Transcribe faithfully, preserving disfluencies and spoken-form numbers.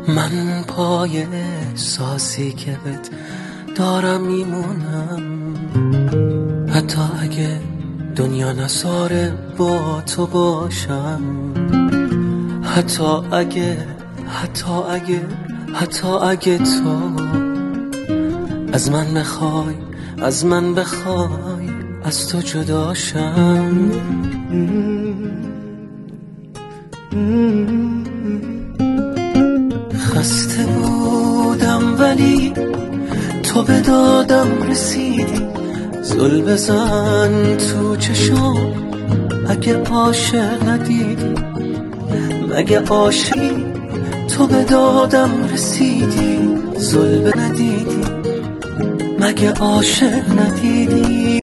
من پای احساسی که بهت دارم میمونم، حتی اگه دنیا نذاره با تو باشم، حتی اگه حتی اگه حتی اگه تو از من بخوای از من بخوای از تو جداشم. خسته بودم ولی تو به دادم رسیدی، زل بزن تو چشام اگه عاشق ندیدی، مگه عاشقی؟ تو به دادم رسیدی، زل ندیدی، مگه عاشق ندیدی؟